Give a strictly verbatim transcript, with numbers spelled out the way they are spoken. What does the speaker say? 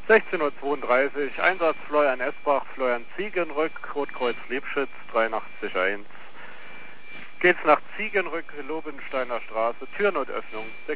sechzehn Uhr zweiunddreißig, Einsatz Florian Esbach, Florian Ziegenrück, Rotkreuz Liebschütz, dreiundachtzig eins. Geht's nach Ziegenrück, Lobensteiner Straße, Türnotöffnung,